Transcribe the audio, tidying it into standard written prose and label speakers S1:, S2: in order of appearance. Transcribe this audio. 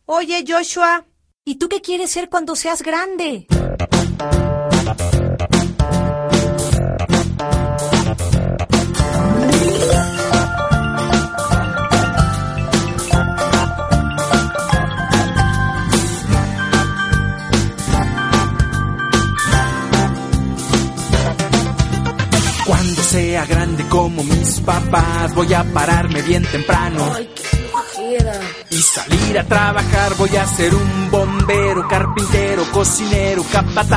S1: Oye, Joshua,
S2: ¿y tú qué quieres ser cuando seas grande?
S3: Cuando sea grande como mis papás, voy a pararme bien temprano.
S4: ¡Ay, qué flojera!
S3: Y salir a trabajar, voy a ser un bombero, carpintero, cocinero, capataz.